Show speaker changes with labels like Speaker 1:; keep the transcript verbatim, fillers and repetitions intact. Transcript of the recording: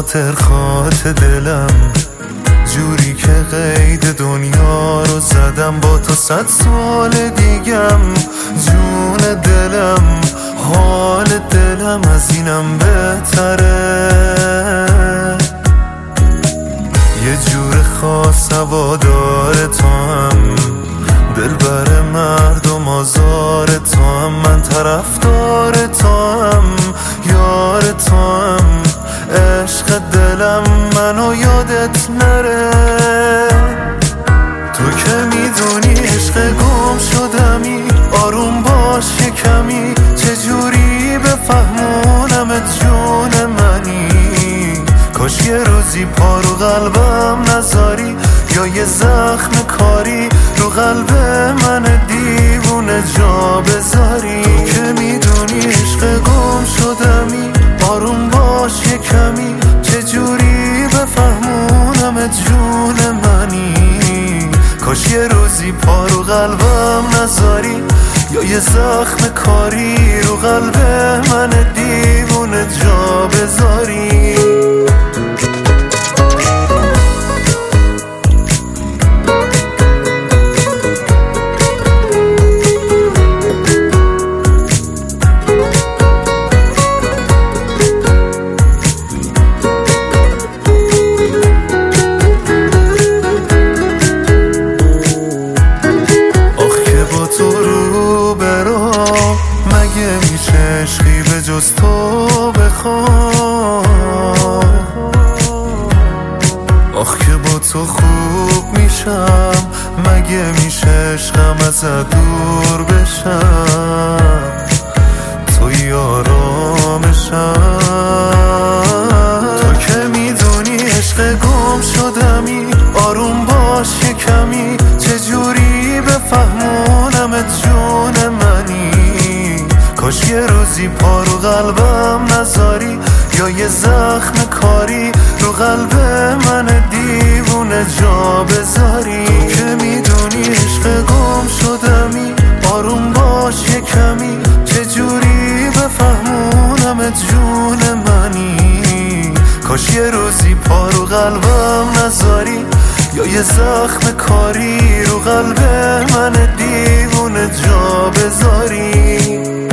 Speaker 1: خاطر خاط دلم، جوری که قید دنیا رو زدم با تو صد سال دیگم. جون دلم، حال دلم از اینم بهتره، یه جور خاص هوادار تو هم، دلبر مردم آزار تو هم، من طرفدار تو هم، یار تو هم، عشق دلم منو یادت نره. تو که میدونی عشق گم شدمی، آروم باش یه کمی، چجوری بفهمونمت جون منی. کاش یه روزی پا رو قلبم نذاری، یا یه زخم کاری رو قلب من دیوونه جا بذاری. تو که میدونی عشق گم شدمی، آروم باش یه کمی، چجوری بفهمونمت جون منی. کاش یه روزی پا رو قلبم نذاری، یا یه زخم کاری رو قلب من دیوونه جا بذاری. عشقی به جز تو بخوام، آخ که با تو خوب میشم، مگه میشه عشقم ازت دور بشم، توی آرامشم. تو که میدونی عشق گم شدمی، آروم باش یه کمی، چجوری بفهمونمت جون منی. کاش یه روزی پا رو قلبم نذاری، یا یه زخم کاری رو قلب من دیوونه جا بذاری. تو که میدونی عشق گم شدمی، آروم باش یه کمی، چجوری بفهمونمت جون منی. کاش یه روزی پا رو قلبم نذاری، یا یه زخم کاری رو قلب من دیوونه جا بذاری.